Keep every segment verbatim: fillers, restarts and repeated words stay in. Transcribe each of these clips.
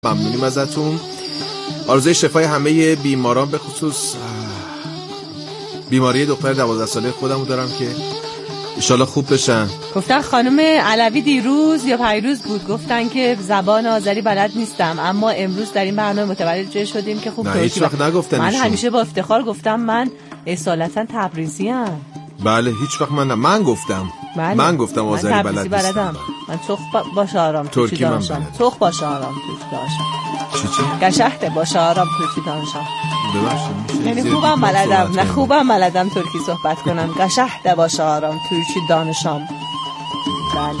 ممنونیم ازتون. آرزوی شفای همه بیماران به خصوص بیماری دختر دوازده ساله خودمو دارم که انشالله خوب بشن. گفتن خانم علوی دیروز یا پیروز بود گفتن که زبان آذری بلد نیستم، اما امروز در این برنامه متوجه شدیم که خوب نه هیچ وقت نگفتن. من همیشه با افتخار گفتم من اصالتا تبریزی ام. بله هیچ وقت من نه. من گفتم بله. من گفتم آذری من بلد نیستم. من تخ باشه آرام ترکی دانشم. تخ باشه آرام ترکی دانشم. چی چی؟ گشته باشه آرام ترکی دانشم. ببخشید. یعنی خوبم بلدم، نه خوبم بلدم ترکی صحبت کنم. گشته باشه آرام ترکی دانشم. بله.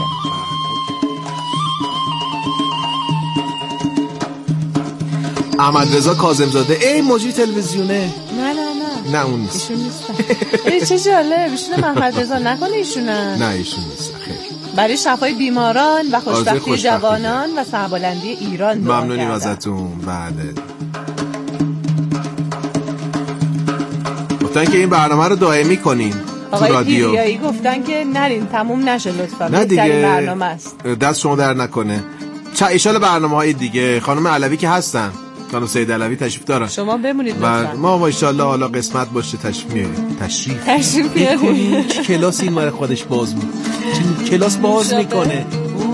احمد رضا کاظمزاده ای مجری تلویزیونه. نه نه نه نه اون نیست. ایشون نیستن. ای چه جالب، ایشون احمد رضا نکنه ایشونه. نه ایشون نیست. خیر. برای شفای بیماران و خوشبختی جوانان و سربلندی ایران ممنونیم ازتون. بله. گفتن که این برنامه رو دائمی کنین. آقای پیریایی گفتن که نرین تموم نشه لطفا. نه دیگه برنامه است. دست شما در نکنه. چه ایشالا برنامه‌های دیگه خانم علوی که هستن. خانم سید علوی تشریف دارن. شما بمونید لطفا. ما ان شاءالله حالا قسمت باشه تشریف میاریم. تشریف. تشریف میاریم. چه کلاس این مره خودش باز می. چه کلاس باز میکنه.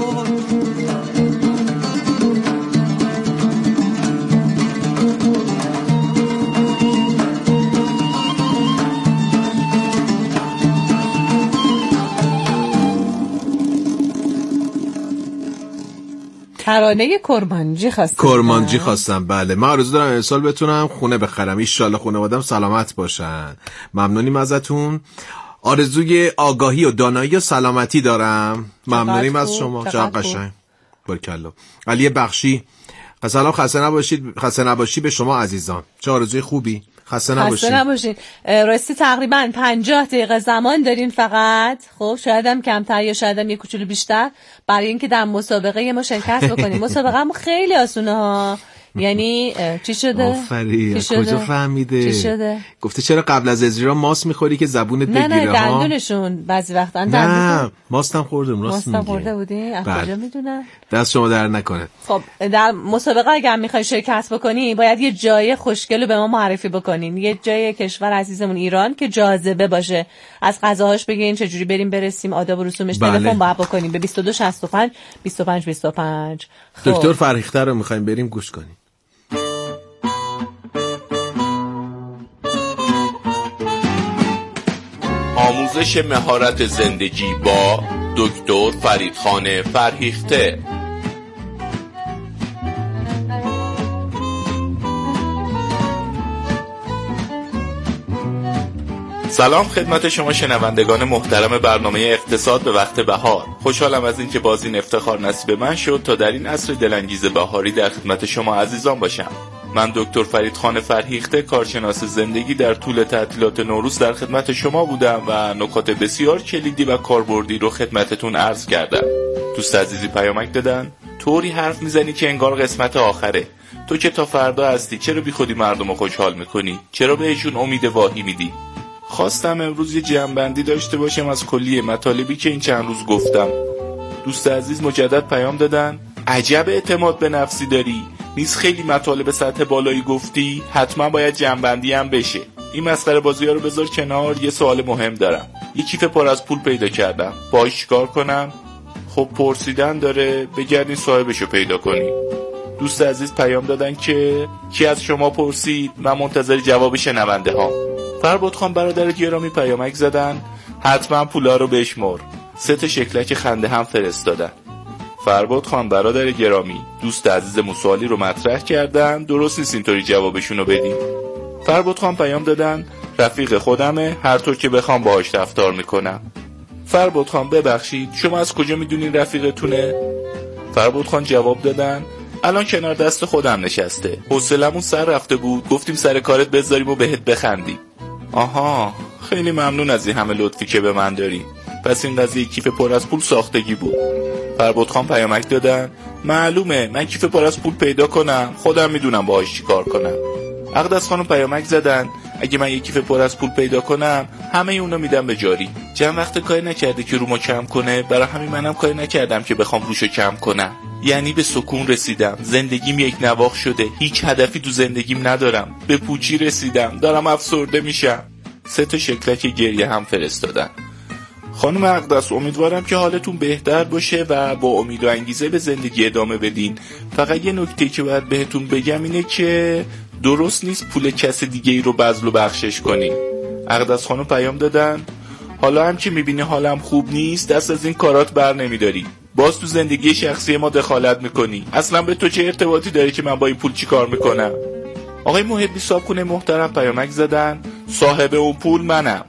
ترانه کرمانجی خواستم. کرمانجی خواستم. بله من آرزو دارم امسال بتونم خونه بخرم. ان شاءالله خانواده‌ام سلامت باشن. ممنونیم ازتون. آرزوی آگاهی و دانایی و سلامتی دارم. ممنونیم از شما. چقدر قشنگ. بارکالله. علی بخشی سلام، خسته نباشید. خسته نباشی به شما عزیزان. چه آرزوی خوبی. خسته نباشید. خسته نباشید. راستی تقریبا پنجاه دقیقه زمان دارین فقط. خب شاید هم کمتر یا شاید هم یه کوچولو بیشتر برای اینکه در مسابقه ما شرکت بکنیم. مسابقه هم خیلی آسونه ها. یعنی چی شده؟ آفرین. کجا فهمیده؟ چی شده؟ گفته چرا قبل از اجرا ماست میخوری که زبونت بگیره ها؟ نه نه دندونشون بعضی وقتا نه ماستم خوردم. راست میگی. ماستم خورده بودی؟ از کجا میدونم؟ دست شما در نکنه. خب در مسابقه اگر میخوای شرکت بکنی باید یه جای خوشگل رو به ما معرفی بکنین. یه جای کشور عزیزمون ایران که جاذبه باشه. از غذاهاش بگین چجوری بریم برسیم، آداب و رسومش. بله. تلفن باید بکنیم به بیست و دو شصت و پنج بیست و پنج بیست و پنج. خب. دکتر فرهیخته رو میخوایم بریم گوش کنیم. آموزش مهارت زندگی با دکتر فریدخان فرهیخته. سلام خدمت شما شنوندگان محترم برنامه اقتصاد به وقت بهار. خوشحالم از اینکه باز این افتخار نصیب من شد تا در این عصر دلانگیز بهاری در خدمت شما عزیزان باشم. من دکتر فریدخان فرهیخته، کارشناس زندگی، در طول تعطیلات نوروز در خدمت شما بودم و نکات بسیار کلیدی و کاربردی رو خدمتتون عرض کردم. دوست عزیزی پیامک دادن طوری حرف میزنی که انگار قسمت آخره. تو که تا فردا هستی چرا بی خودی مردم رو خوشحال میکنی؟ چرا بهشون امید واهی میدی؟ خواستم امروز یه جمع‌بندی داشته باشم از کلیه مطالبی که این چند روز گفتم. دوست عزیز مجدد پیام دادن عجب اعتماد به نفسی داری، نیست خیلی مطالب سطح بالایی گفتی، حتما باید جمع‌بندی هم بشه. این مسخره بازی‌ها رو بذار کنار، یه سوال مهم دارم. یه کیف پر از پول پیدا کردم، باهاش چیکار کنم؟ خب پرسیدن داره، بگردین صاحبشو پیدا کنی. دوست عزیز پیام دادن که کی از شما پرسید؟ من منتظر جواب شنونده ها. فرباد خان برادر گرامی پیامک زدن حتما پولا رو بشمر. سه تا شکلک خنده هم فرستادن. فرباد خان برادر گرامی دوست عزیزمون سوالی رو مطرح کردن، درست نیست اینطوری جوابشون رو بدیم. فرباد خان پیام دادن رفیق خودمه، هر طور که بخوام باهاش رفتار میکنم. فرباد خان ببخشید شما از کجا میدونین رفیقتونه؟ فرباد خان جواب دادن الان کنار دست خودم نشسته، حوصلمون سر رفته بود، گفتیم سر کارت بذاریم و بهت بخندیم. آها خیلی ممنون از این همه لطفی که به من داری. پس این قضیه کیف پر از پول ساختگی بود. فرباد خان پیامک دادن معلومه، من کیف پر از پول پیدا کنم خودم میدونم باهاش چی کار کنم. اقدس خانم پیامک زدن اگه من یک کیف پر از پول پیدا کنم همه اونو میدم به جاری. چند وقت کاری نکرده که رومو کم کنه، برای همین منم کاری نکردم که بخوام روشو کم کنم. یعنی به سکون رسیدم، زندگیم یک نواخت شده، هیچ هدفی تو زندگیم ندارم، به پوچی رسیدم، دارم افسرده میشم. سه تا شکلک گریه هم فرستادن. خانم اقدس، امیدوارم که حالتون بهتر باشه و با امید و انگیزه به زندگی ادامه بدین. فقط یه نکته که باید بهتون بگم اینه که درست نیست پول کس دیگه ای رو بذل و بخشش کنین. اقدس خانم پیام دادن حالا هم که میبینی حالم خوب نیست دست از این کارات بر نمیداری، باز تو زندگی شخصی ما دخالت میکنی، اصلا به تو چه ارتباطی داری که من با این پول چی کار میکنم؟ آقای محبی صابخونه محترم پیامک زدن صاحب اون پول منم.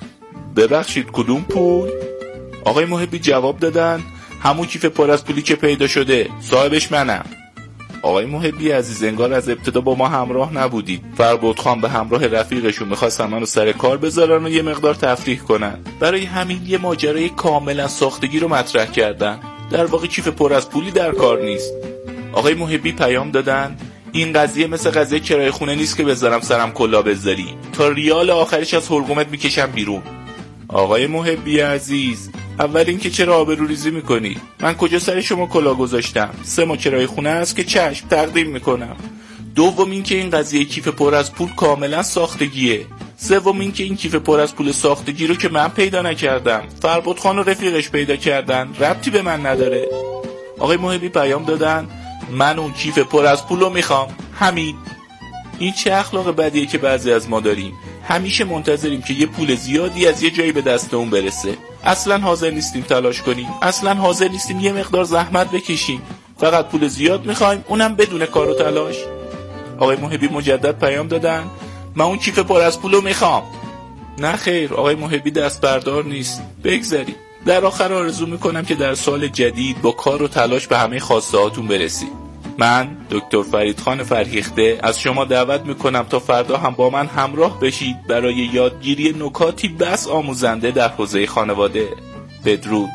ببخشید کدوم پول؟ آقای محبی جواب دادن همون کیف پر از پولی که پیدا شده، صاحبش منم. آقای محبی عزیز، انگار از ابتدا با ما همراه نبودید. فربود خان به همراه رفیقشون میخواستن منو سر کار بذارن و یه مقدار تفریح کنن. برای همین یه ماجرای کاملا ساختگی رو مطرح کردن. در واقع کیف پر از پولی در کار نیست. آقای محبی پیام دادن این قضیه مثل قضیه کرایه خونه نیست که بذارم سرم کلا بذاری، تا ریال آخرش از حلقومت میکشم بیرون. آقای محبی عزیز، اول این که چرا آبروریزی میکنی؟ من کجا سر شما کلا گذاشتم؟ سه ماه کرایه خونه است که چشم تقدیم میکنم. دوم این که این قضیه کیف پر از پول کاملا ساختگیه. سوم این که این کیف پر از پول ساختگی رو که من پیدا نکردم، فربود خان و رفیقش پیدا کردن، ربطی به من نداره. آقای محبی پیام دادن من اون کیف پر از پول رو میخوام، همین. این چه اخلاق بدیه که بعضی از ما داریم، همیشه منتظریم که یه پول زیادی از یه جایی به دست اون برسه. اصلا حاضر نیستیم تلاش کنیم، اصلا حاضر نیستیم یه مقدار زحمت بکشیم، فقط پول زیاد میخوایم، اونم بدون کار و تلاش. آقای محبی مجدد پیام دادن من اون کیف پر از پولو میخوام. نه خیر، آقای محبی دست بردار نیست. بگذاریم. در آخر آرزو میکنم که در سال جدید با کار و تلاش به همه خواسته هاتون برسید. من دکتر فریدخان فرهیخته از شما دعوت میکنم تا فردا هم با من همراه بشید برای یادگیری نکاتی بس آموزنده در حوزه خانواده. بدرود.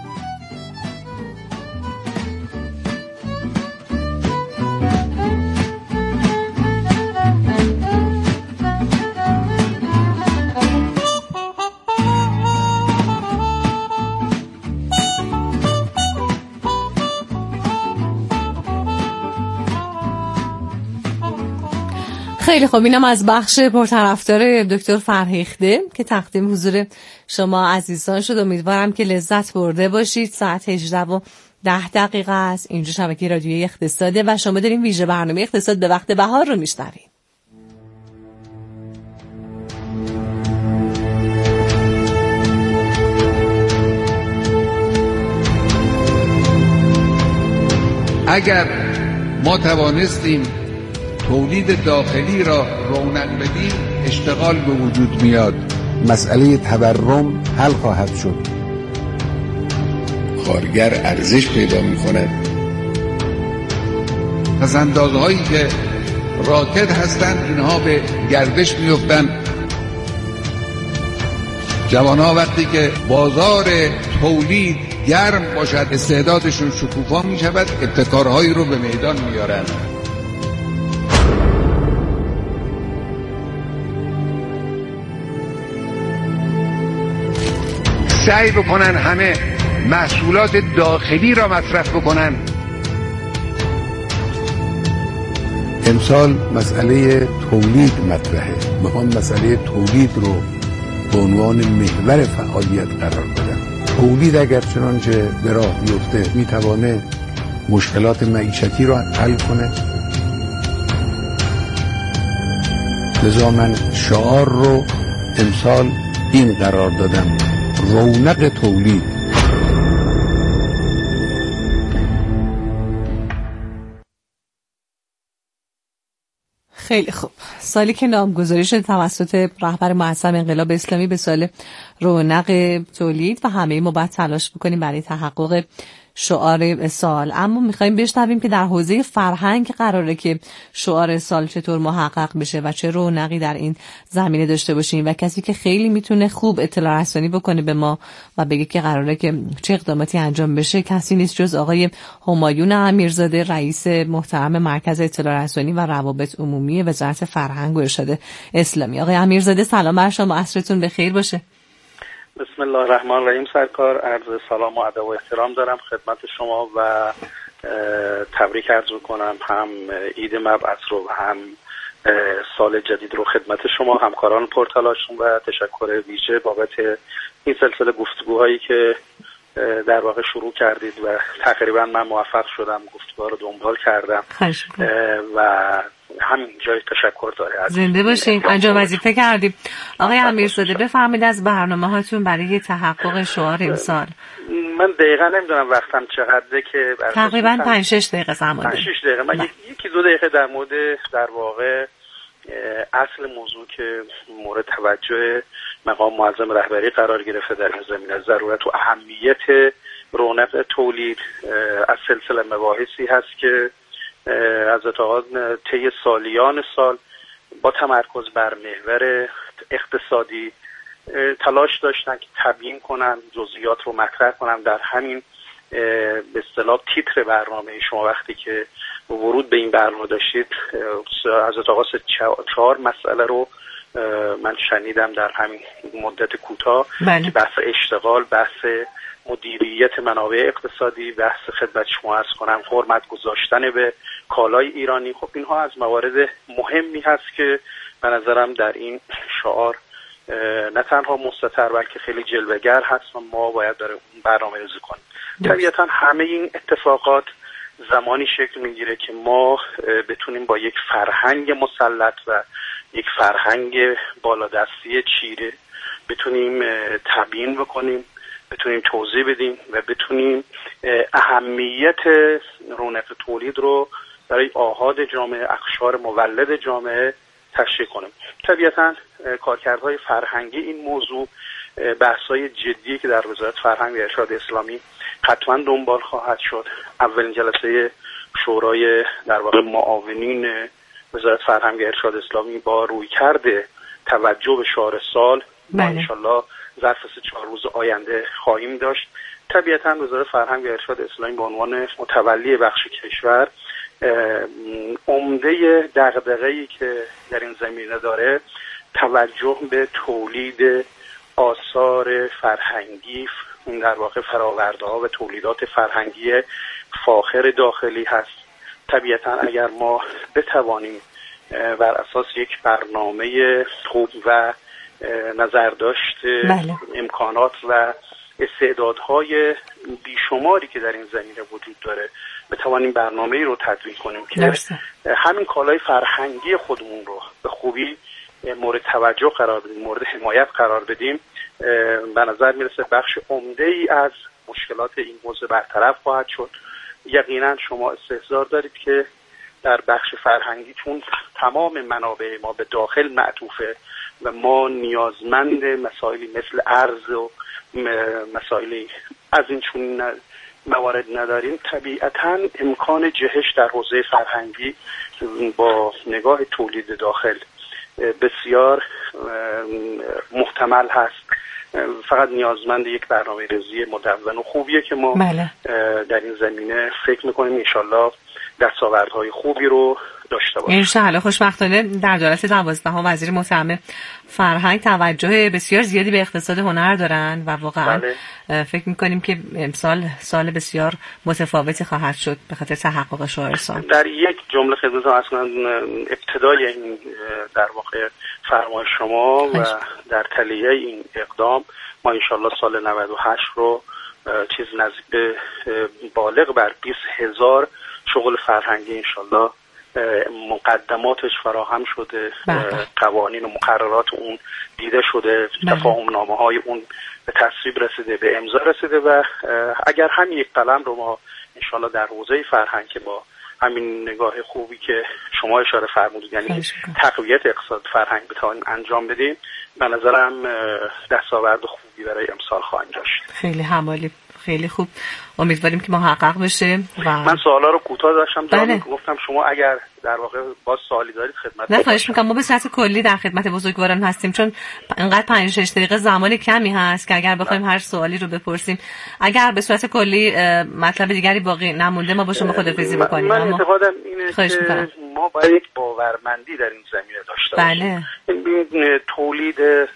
خیلی خوب، اینم از بخش پرطرفدار دکتر فرهیخته که تقدیم حضور شما عزیزان شد. امیدوارم که لذت برده باشید. ساعت هجده و ده دقیقه است. اینجا شبکه رادیویی اقتصاده و شما دارین ویژه برنامه اقتصاد به وقت بهار رو میشنوید. اگر ما توانستیم تولید داخلی را رونق بدیم اشتغال به وجود میاد، مسئله تورم حل خواهد شد، کارگر ارزش پیدا میکند. از اندازهایی که راکد هستند اینها به گردش میفتند. جوانها وقتی که بازار تولید گرم باشد استعدادشون شکوفا میشود، ابتکارهایی رو به میدان میارند. سعی بکنن همه محصولات داخلی را مصرف بکنن. امسال مسئله تولید مطرحه. میخوام مسئله تولید رو به عنوان محور فعالیت قرار بدم. تولید اگر چنانچه به راه بیفته میتوانه مشکلات معیشتی را حل کنه. لذا من شعار رو امسال این قرار دادم: رونق تولید. خیلی خوب. سالی که نامگذاری شد توسط رهبر معظم انقلاب اسلامی به سال رونق تولید و همه ما باید تلاش بکنیم برای تحقق شعار سال. اما میخوایم بشنویم که در حوزه فرهنگ قراره که شعار سال چطور محقق بشه و چه رونقی در این زمینه داشته باشیم و کسی که خیلی میتونه خوب اطلاع رسانی بکنه به ما و بگه که قراره که چه اقداماتی انجام بشه کسی نیست جز آقای همایون امیرزاده، رئیس محترم مرکز اطلاع رسانی و روابط عمومی وزارت فرهنگ و ارشاد اسلامی. آقای امیرزاده سلام بر شما، عصرتون بخیر باشه. بسم الله الرحمن الرحیم. سرکار، عرض سلام و ادب و احترام دارم خدمت شما و تبریک عرض میکنم، هم عید مبعث رو و هم سال جدید رو خدمت شما همکاران پورتالشون و تشکر ویژه بابت این سلسله گفتگوهایی که در واقع شروع کردید و تقریبا من موفق شدم گفتگوها رو دنبال کردم و همین جای تشکر داره. زنده باشین. انجام وظیفه کردیم. آقای امیرزاده بفرمایید از برنامه هاتون برای تحقق شعار امسال. من دقیقا نمیدونم وقتم چقدره که تقریبا پنج شش دقیقه زمان پنج شش دقیقه من یکی دو دقیقه در مورد در واقع اصل موضوع که مورد توجه مقام معظم رهبری قرار گرفته در این زمینه، ضرورت و اهمیت رونق تولید از سلسله مباحثی هست که حضرت آقا طی سالیان سال با تمرکز بر محور اقتصادی تلاش داشتن که تبیین کنن، جزئیات رو مطرح کنن. در همین به اصطلاح تیتر برنامه شما وقتی که ورود به این برنامه داشتید، حضرت آقا چهار مسئله رو من شنیدم در همین مدت کوتاه که بحث اشتغال، بحث مدیریت منابع اقتصادی، بحث خدمت شما عرض کنم حرمت گذاشتن به کالای ایرانی. خب اینها از موارد مهمی هست که به نظرم در این شعار نه تنها مستتر بلکه خیلی جلوه‌گر هست و ما باید در اون برنامه ریزی کنیم. طبیعتا همه این اتفاقات زمانی شکل میگیره که ما بتونیم با یک فرهنگ مسلط و یک فرهنگ بالادستی چیره بتونیم تبیین بکنیم، بتونیم توضیح بدیم و بتونیم اهمیت رونق تولید رو برای آحاد جامعه، اقشار مولد جامعه تشریح کنیم. طبیعتا کارکردهای فرهنگی این موضوع بحث‌های جدی که در وزارت فرهنگ و ارشاد اسلامی حتما دنبال خواهد شد. اولین جلسه شورای در واقع معاونین وزارت فرهنگ و ارشاد اسلامی با رویکرد توجه به شعار سال ما انشالله ظرف سه چهار روز آینده خواهیم داشت. طبیعتا وزارت فرهنگ و ارشاد اسلامی به عنوان متولی بخش کشور عمده دغدغه‌ای که در این زمینه داره توجه به تولید آثار فرهنگی، اون در واقع فرآورده‌ها و تولیدات فرهنگی فاخر داخلی هست. طبیعتا اگر ما بتوانیم بر اساس یک برنامه خوب و نظرداشت بله. امکانات و استعدادهای بیشماری که در این زمینه وجود داره بتوانیم برنامه‌ای رو تدوین کنیم که درسته. همین کالای فرهنگی خودمون رو به خوبی مورد توجه قرار بدیم، مورد حمایت قرار بدیم. به نظر میرسه بخش عمده ای از مشکلات این موضوع برطرف خواهد شد. یقینا شما استحضار دارید که در بخش فرهنگی چون تمام منابع ما به داخل معطوفه و ما نیازمند مسائلی مثل ارز و مسائلی از این چون موارد نداریم، طبیعتا امکان جهش در حوزه فرهنگی با نگاه تولید داخل بسیار محتمل هست. فقط نیازمند یک برنامه ریزی مدون و خوبیه که ما بله. در این زمینه فکر میکنیم انشالله دستاوردهای خوبی رو داشته باشیم. انشالله. خوشبختانه در دولت دوازدهم وزیر محترم فرهنگ توجه بسیار زیادی به اقتصاد هنر دارن و واقعا بله. فکر میکنیم که امسال سال بسیار متفاوتی خواهد شد به خاطر تحقق شعار سال. در یک جمله خدمتتون عرض کنم ابتدای این در واقع فرمایش شما و در تلیه این اقدام ما انشالله سال نود و هشت رو چیز نزدیک به بالغ بر بیست هزار شغل فرهنگی انشالله مقدماتش فراهم شده، قوانین و مقررات اون دیده شده، تفاهم نامه های اون به تصویب رسیده، به امضا رسیده و اگر همین یک قلم رو ما انشالله در حوزه فرهنگ که با همین نگاه خوبی که شما اشاره فرمودید یعنی تقویت اقتصاد فرهنگ بتوانیم انجام بدیم، به نظرم دستاورد خوبی برای امسال خواهیم داشت. خیلی همالی، خیلی خوب. امیدواریم که محقق بشه. و من سوالا رو کوتاه داشتم جواب گفتم شما اگر در واقع باز سوالی دارید خدمت. نه خواهش میکنم، ما به صورت کلی در خدمت بزرگواران هستیم چون انقدر پنج شش دقیقه زمان کمی هست که اگر بخوایم هر سوالی رو بپرسیم، اگر به صورت کلی مطلب دیگری باقی نمونده ما با شما خداحافظی بکنیم. من اعتقادم اینه که ما باید یک باورمندی در این زمینه داشته باشیم. بله. این تولید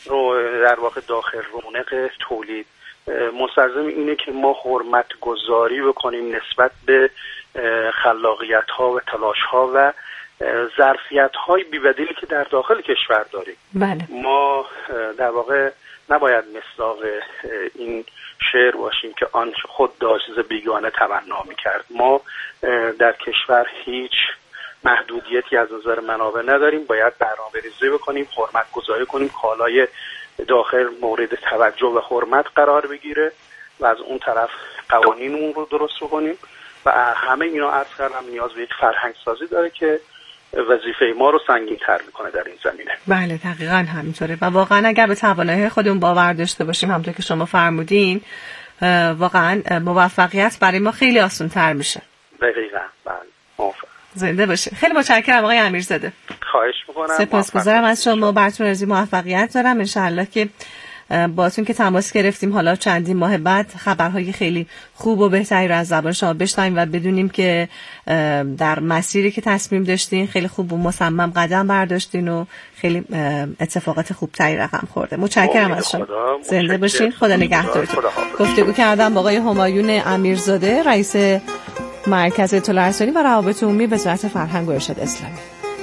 رو در واقع داخل رونق تولید مستلزم اینه که ما حرمت گذاری بکنیم نسبت به خلاقیت ها و تلاش ها و ظرفیت های بی‌بدیلی که در داخل کشور داریم. بله. ما در واقع نباید مصداق این شعر باشیم که آن خود داشت ز بیگانه تمنا می‌کرد. ما در کشور هیچ محدودیتی از نظر منابع نداریم، باید برنامه‌ریزی بکنیم، حرمت گذاری کنیم، کالای داخل مورد توجه و حرمت قرار بگیره و از اون طرف قوانین اون رو درست بکنیم و همه اینا عرض کردم نیاز به یک فرهنگ سازی داره که وظیفه ما رو سنگین تر میکنه در این زمینه. بله دقیقاً همینطوره و واقعا اگر به توانایی خودمون باور داشته باشیم همونطور که شما فرمودین واقعا موفقیت برای ما خیلی آسان تر میشه. دقیقاً. بله. موافقم. زنده باشه. خیلی متشکرم آقای امیرزاده. خواهش میکنم. سپاسگزارم از شما. براتون آرزوی موفقیت دارم. ان شاءالله که باهاتون که تماس گرفتیم حالا چندین ماه بعد خبرهای خیلی خوب و بهتری رو از زبان شما بشنویم و بدونیم که در مسیری که تصمیم داشتین خیلی خوب و مصمم قدم برداشتین و خیلی اتفاقات خوبتری رقم خورده. متشکرم از شما. زنده باشین. خدا نگهدارتون. گفتگو کردم با آقای همایون امیرزاده رئیس مرکز اطلاع رسانی و روابط عمومی وزارت فرهنگ و ارشاد اسلامی.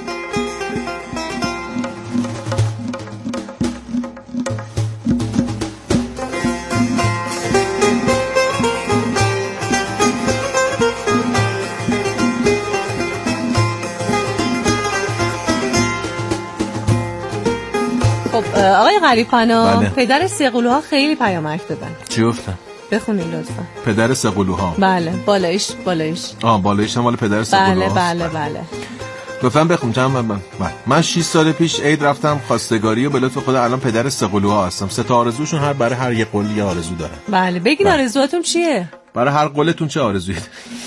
آقای غریب‌پناه بله. پدر سقلوها خیلی پیامک دادن. چی گفتن؟ بخونید لطفا. پدر سقلوها. بله بالایش بالایش. آه بالایش هم مال پدر سقلوها. بله بله بله. لطفا بخون چند من من شش سال پیش عید رفتم خواستگاری و به لطف خدا الان پدر سقلوها هستم. سه تا آرزوشون هر برای هر یک قول یه آرزو داره. بله بگین آرزوهاتون چیه؟ برای هر قولتون چه آرزویی؟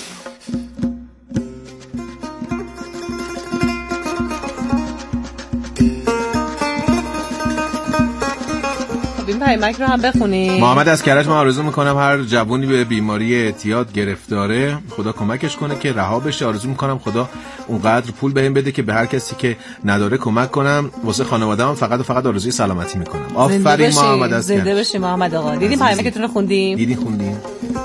پیامک رو هم بخونید. محمد از کرج: من آرزو میکنم هر جوونی به بیماری اعتیاد گرفتاره خدا کمکش کنه که رها بشه. آرزو میکنم خدا اونقدر پول بهم بده که به هر کسی که نداره کمک کنم. واسه خانواده‌ام فقط و فقط آرزوی سلامتی میکنم. آفرین محمد از کرج. زنده باشی محمد آقا. دیدین پیامکتون رو خوندیم؟ دیدین خوندیم.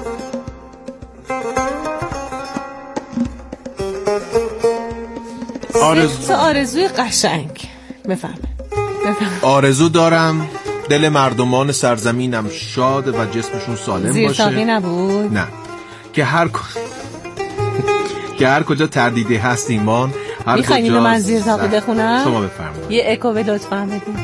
آرزو آرزوی قشنگ. بفهم. بفهم. آرزو دارم دل مردمان سرزمینم شاد و جسمشون سالم باشه. زیرساقی نبود؟ نه. که هر که هر کجا تردیدی هست ایمان، هر میخوایی به من زیرساقی بخونم؟ شما بفرمایید. یه اکو به لطفاً بدین.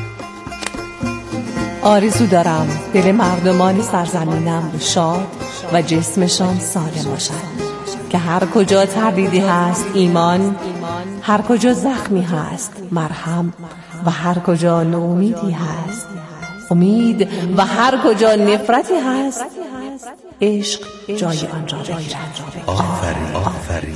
آرزو دارم دل مردمان سرزمینم شاد و جسمشان سالم باشد که هر کجا تردیدی هست ایمان، هر کجا زخمی هست مرهم و هر کجا ناامیدی هست امید و هر کجا نفرتی هست عشق جای آن را بگیرد. آفرین آفرین.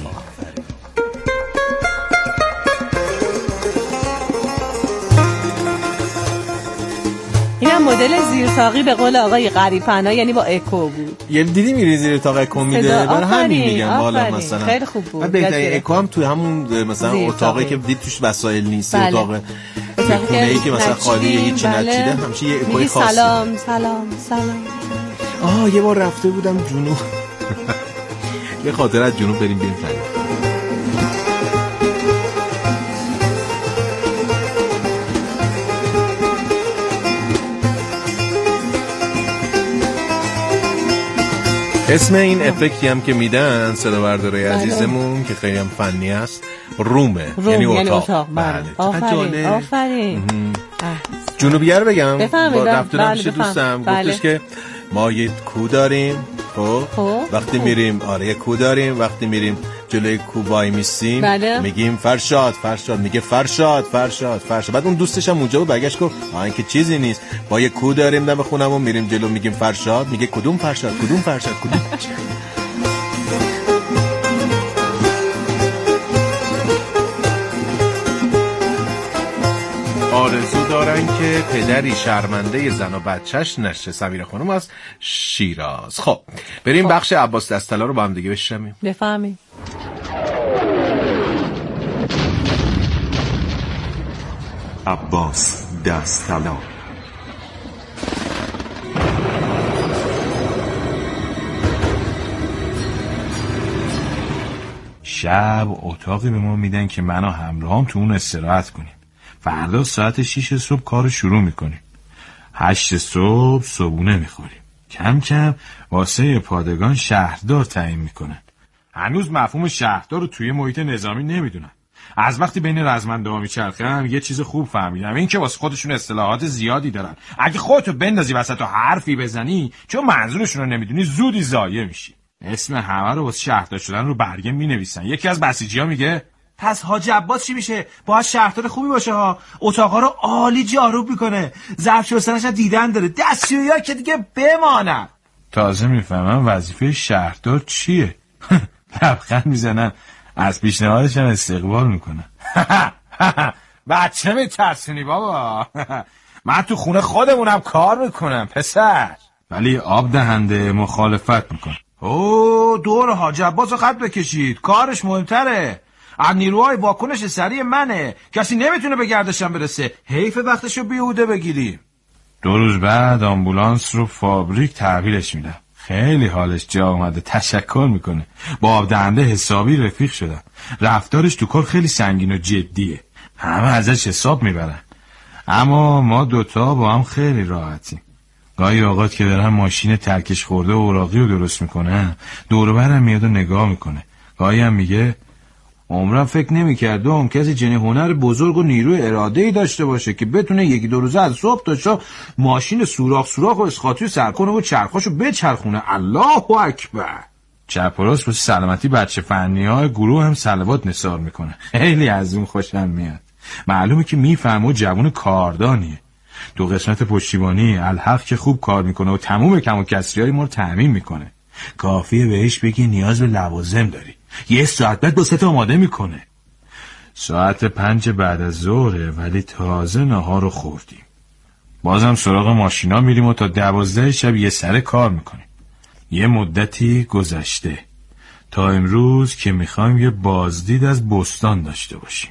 اینم مدل زیرتاقی به قول آقای غریب‌پناه یعنی با اکو بود. یه دیدی میری زیر تاق اکو میده برای همین میگم بالا مثلا خیلی خوب بود. بهترین اکو هم توی همون مثلا اتاقی که دید توش وسایل نیست، بله. اتاق خونه‌ای که مثلا خالیه هیچی نچیده همشه یه اکوی خاصی. سلام سلام سلام. آه یه بار رفته بودم جنوب یه خاطره از جنوب بریم بریم تنیم. اسم این افکتی هم که میدن صدا برداری عزیزمون که خیلی هم فنی است رومه، روم یعنی اتاق, یعنی اتاق. بله. آفرین آفرین. جنوبیه رو بگم بفهمیدم. رفتونم بله میشه دوستم بله. گفتش که ما یه کو داریم خب وقتی خوب. میریم آره یه کو داریم وقتی میریم جلوی کو وای میسیم بله. میگیم فرشاد فرشاد میگه فرشاد فرشاد فرشاد. بعد اون دوستش هم اونجا بود برگشت گفت آ این که چیزی نیست با یه کو داریم دم خونمون میریم جلو میگیم فرشاد میگه کدوم فرشاد کدوم فرشاد کدوم فرشاد. آرزو دارن که پدری شرمنده زن و بچهش نشه. سمیرا خانم از شیراز. خب بریم خب. بخش عباس دستلا رو با هم دیگه بشنویم. بفهمیم. عباس دستلا شب اتاقی به ما میدن که من و همراهام تو اون استراحت کنیم. فردا ساعت شیش صبح کار شروع میکنیم. هشت صبح صبحونه میخوریم. کم کم واسه پادگان شهردار تعیین میکنن. هنوز مفهوم شهردار رو توی محیط نظامی نمیدونن. از وقتی بین رزمنده ها میچرخن یه چیز خوب فهمیدم، این که واسه خودشون اصطلاحات زیادی دارن. اگه خودتو بندازی وسط و حرفی بزنی چون منظورشون رو نمیدونی زودی ضایع میشی. اسم همه رو واسه شهردار شدن رو برگه مینویسن. یکی از بسیجی‌ها میگه پس حاج عباس چی میشه؟ باید شهردار خوبی باشه ها. اتاقا رو عالی جارو میکنه. ظرف شستنش دیدن داره. دستشویی‌ها که دیگه بمانن. تازه میفهمم وظیفه شهردار چیه. لبخند میزنن. از پیشنهادش هم استقبال میکنن. بچه میترسونی بابا. من تو خونه خودمونم کار میکنم پسر. ولی آب دهنده مخالفت میکنه. اوه دور حاج عباس رو خط بکشید، کارش مهمتره. از نیروهای واکنش سریع منه، کسی نمیتونه به گردشم برسه. حیف وقتشو بیهوده بگیریم. دو روز بعد آمبولانس رو فابریک تحویلش میدم. خیلی حالش جا اومده، تشکر میکنه. با آب دهنده حسابی رفیق شدم. رفتارش تو کار خیلی سنگین و جدیه، همه ازش حساب میبرن. اما ما دوتا با هم خیلی راحتیم. گاهی اوقات که دارم ماشین ترکش خورده و اوراقی رو درست میکنم دور و برم میاد و نگاه میکنه. گاهی هم میگه عمرم فکر نمی‌کردم کسی چنین هنر بزرگ و نیروی اراده‌ای داشته باشه که بتونه یکی دو روزه از صبح تا شب ماشین سوراخ سوراخ و اسقاطی سر کنه و چرخاشو بچرخونه. الله اکبر. چپ و راست واسه سلامتی بچه فنی‌های گروه هم صلوات نثار میکنه. خیلی از اون خوشم میاد. معلومه که میفهمه و جوون کاردانیه. تو قسمت پشتیبانی الحق که خوب کار میکنه و تموم کم و کسری‌های ما رو تامین میکنه. کافیه بهش بگی نیاز به لوازم داری، یه ساعت بعد دوست آماده میکنه. ساعت پنج بعد از ظهره ولی تازه نهار رو خوردیم. بازم سراغ ماشینا میریم و تا دوازده شب یه سره کار میکنیم. یه مدتی گذشته تا امروز که میخوایم یه بازدید از بستان داشته باشیم.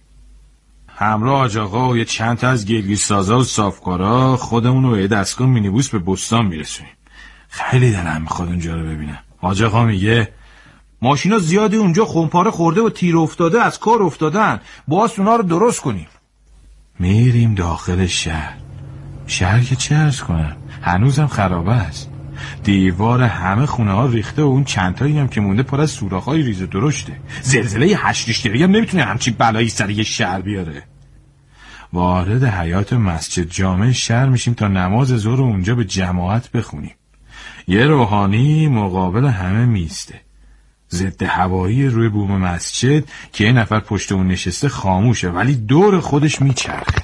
همراه آج آقا و یه چند تا از گلگیرسازا و صافکارا خودمون رو به یه دستگاه مینیبوس به بستان میرسونیم. خیلی دلم میخواد اونجا رو ببینم. آج آقا میگه ماشینا زیادی اونجا خونپاره خورده و تیر افتاده از کار افتادن، باید اونا رو درست کنیم. میریم داخل شهر. شهر که چه عرض کنم، هنوزم خرابه است. دیوار همه خونه ها ریخته و اون چندتایی هم که مونده پر از سوراخ‌های ریز درشته. زلزله هشت ریشتری هم نمیتونه همچین بلایی سر یه شهر بیاره. وارد حیاط مسجد جامع شهر میشیم تا نماز ظهر اونجا به جماعت بخونیم. یه روحانی مقابل همه میسته. ضد هوایی روی بوم مسجد که یه نفر پشت اون نشسته خاموشه ولی دور خودش میچرخه.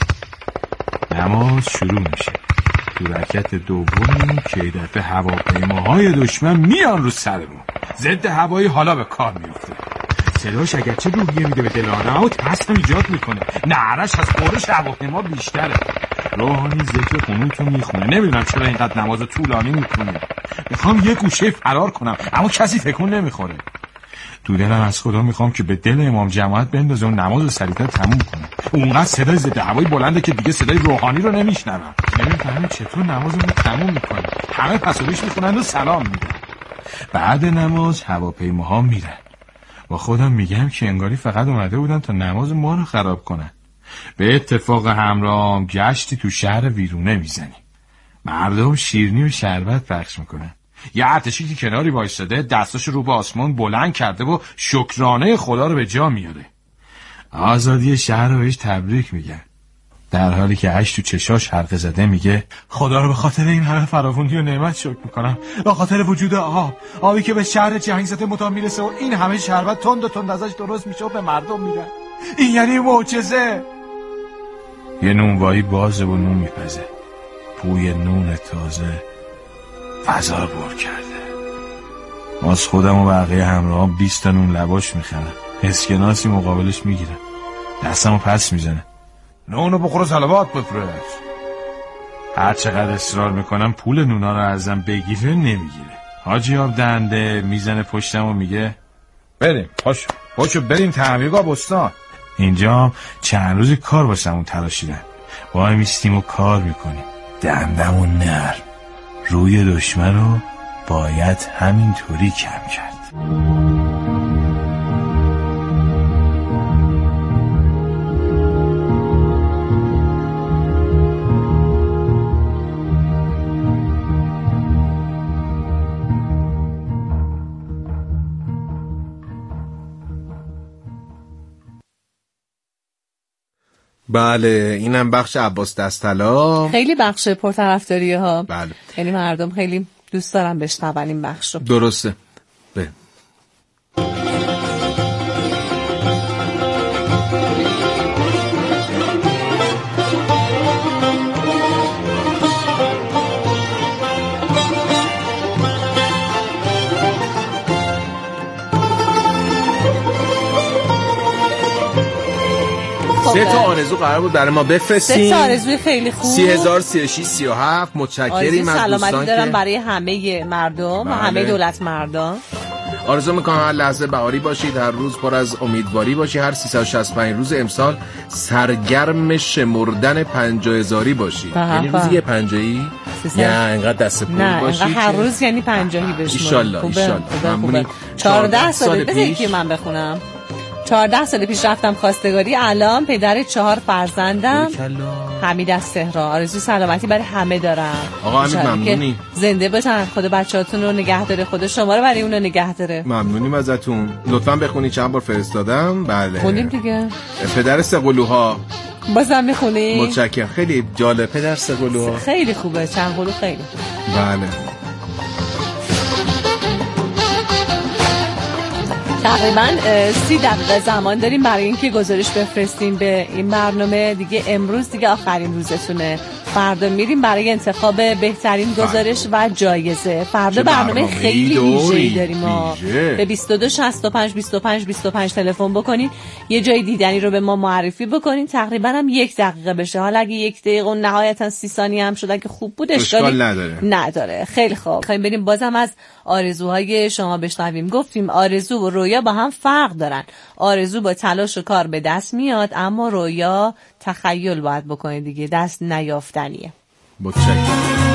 نماز شروع میشه. تو رکعت دومی که دفعه هواپیماهای دشمن میان رو سرمون. ضد هوایی حالا به کار میفته. صداش اگرچه روحیه میده به دل آدم اما ترسم ایجاد میکنه. نعرش از قرش هواپیما بیشتره. روحانی ذکر قنوتو میخونه. نمیدونم چرا اینقدر نمازو طولانی میکنه. میخوام یه گوشه فرار کنم اما کسی تکون نمیخوره. تو دلم از خدا میخوام که به دل امام جماعت بندازه و نمازو سریعتر تموم کنه. اونقدر صدای ضد هوایی بلنده که دیگه صدای روحانی رو نمیشنوم. نمیفهمم چطور نمازو تموم میکنه. همه پس و پیش میخونن و سلام میدن. بعد نماز هواپیماها میرن. با خودم میگم که انگاری فقط اومده بودن تا نماز ما رو خراب کنن. به اتفاق همراهم گشتی تو شهر ویرونه میزنیم. مردم شیرینی و شربت پخش میکنن. یه ارتشی که کناری وایساده دستاشو رو به آسمان بلند کرده و شکرانه خدا رو به جا میاره. آزادی شهر رو بهش تبریک میگن. در حالی که اشک تو چشاش حلقه زده میگه خدا رو به خاطر این همه فراوانی و نعمت شکر میکنم. به خاطر وجود آب، آبی که به شهر جنگ زده متا میرسه و این همه شربت تند و تند ازش درست میشه و به مردم میدن. این یعنی معجزه. یه نونوایی بازه و نون میپزه. بوی نون تازه فضا رو بر کرده. از خودم و بقیه همراهم بیست تا نون لواش میخرم. اسکناسی مقابلش میگیرم. دستمو پس میزنه. نونو بخور و صلوات بفرست. هر چقدر اصرار میکنم پول نونا رو ازم بگیره نمیگیره. حاجی آب دنده میزنه پشتم و میگه بریم پاشو پاشو بریم تعمیقا بستان. اینجا چند روزی کار واسمون تراشیدن. وای میستیم و کار میکنیم. دندمون نرم. روی دشمن رو باید همینطوری کم کرد. بله اینم بخش عباس دستلا. خیلی بخش پرطرفداریه ها. بله. یعنی مردم خیلی دوست دارن بشنون این بخش رو. درسته. به سه تا آرزو قرار بود برای ما بفرستیم. سه تا آرزوی خیلی خوب. سی هزار سی و شش سی و هفت متشکریم از دوستان سلامتی دارم که برای همه مردم و همه دولت مردان. آرزو میکنم هر لحظه بهاری باشید، هر روز پر از امیدواری باشید، هر سیصد و شصت و پنج روز امسال سرگرم شمردن پنجاه هزاری باشید. یعنی روزی پنجاهی یا انقدر دست پول باشید. نه هر روز یعنی پنجاهی بشمارید. ان شاء الله ان شاء الله. ممنونیم. چهارده سال بذارید که من بخونم. چهارده سال پیش رفتم خواستگاری، الان پدر چهار فرزندم. حمید از تهران. آرزوی سلامتی برای همه دارم. آقا حمید ممنونی. زنده باشن، خدا بچه‌هاتون رو نگه داره، خدا شما رو برای اون نگه داره. ممنونیم ازتون. لطفاً بخونید، چند بار فرستادم. بله خوندیم دیگه. پدر سقلوها بازم میخونی؟ متشکرم. خیلی جالب. پدر سقلوها خیلی خوبه. چند قلو خیلی خوبه. بله. تقریبا سی دقیقه زمان داریم برای اینکه گزارش بفرستیم به این برنامه دیگه. امروز دیگه آخرین روزتونه. فردا میریم برای انتخاب بهترین گزارش و جایزه. فردا برنامه, برنامه خیلی ویژه‌ای داریم ما. به بیست و دو شصت و پنج بیست و پنج بیست و پنج تلفن بکنین، یه جای دیدنی رو به ما معرفی بکنین. تقریبا هم یک دقیقه بشه. حالا اگه یک دقیقه و نهایتا سی ثانیه هم شده که خوب بود، اشکالی نداره. نداره. خیلی خوب. می‌خوایم بریم بازم از آرزوهای شما بشنویم. گفتیم آرزو و رویا با هم فرق دارن. آرزو با تلاش و کار به دست میاد، اما رویا تخیل باید بکنه دیگه، دست نیافتنیه. متشکرم.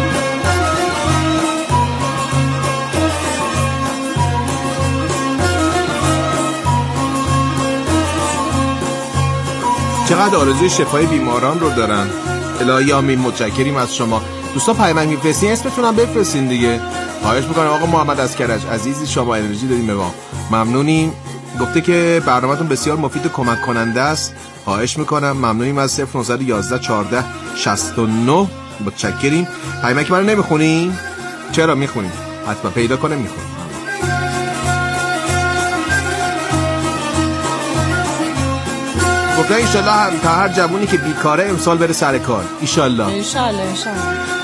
چقدر آرزوی شفای بیماران رو دارن. الهی آمین. متشکریم از شما دوستا. پیام میفرستین اسمتونم بفرستین دیگه. خواهش میکنم. آقا محمد از کرج عزیزی، شما انرژی دادین به ما. ممنونیم. گفته که برنامه‌تون بسیار مفید و کمک کننده است. خواهش میکنم. ممنونیم. از صفر نه یک یک چهارده شصت و نه متشکریم. پیامک برای نمیخونیم؟ چرا میخونیم؟ حتما پیدا کنه میخونیم. گفته ایشالله هم تا هر جوونی که بیکاره امسال بره سر کار. ایشالله ایشالله ایشالله.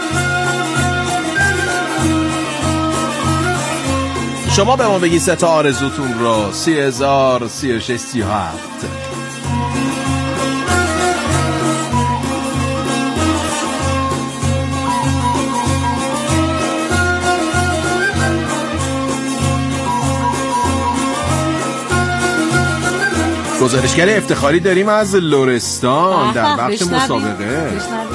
شما به ما بگید سه تا آرزوتون رو. سی هزار سی و شش سی و هفت. گزارشگر افتخاری داریم از لرستان در بخش مسابقه.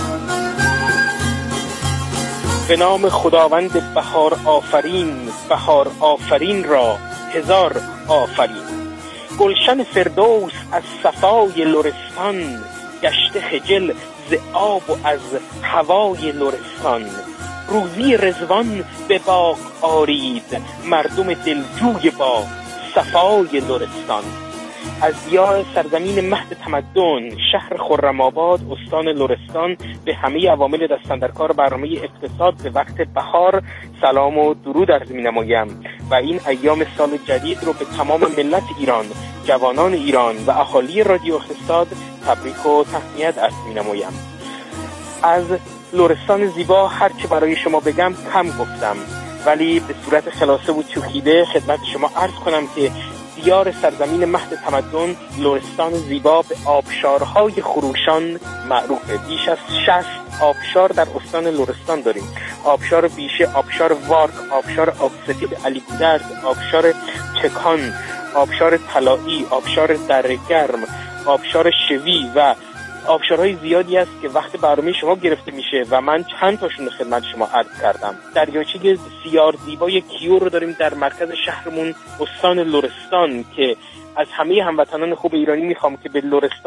به نام خداوند بهار آفرین، بهار آفرین را هزار آفرین. گلشن فردوس از صفای لرستان، گشته خجل ز آب و از هوای لرستان. روزی رضوان به باغ آرید، مردم دلجوی با صفای لرستان. از دیار سرزمین مهد تمدن، شهر خرم‌آباد، استان لرستان، به همه عوامل دستاندرکار برنامه اقتصاد به وقت بهار سلام و درود عرض می‌نمایم و این ایام سال جدید رو به تمام ملت ایران، جوانان ایران و اهالی رادیو اقتصاد تبریک و تهنیت عرض می‌نمایم. از لرستان زیبا هر چه برای شما بگم کم گفتم، ولی به صورت خلاصه و چوخیده خدمت شما عرض کنم که دیار سرزمین مهد تمدن لرستان زیبا به آبشارهای خروشان معروفه. بیش از شصت آبشار در استان لرستان داریم. آبشار بیشه، آبشار وارک، آبشار آبسفید علی گودرز، آبشار چکان، آبشار طلایی، آبشار درگرم، آبشار شوی و آبشارهای زیادی است که وقت برنامه شما گرفته میشه و من چند تاشون خدمت شما عرض کردم. دریاچه بسیار زیبای کیو رو داریم در مرکز شهرمون استان لرستان که از همه هموطنان خوب ایرانی میخوام که به لرستان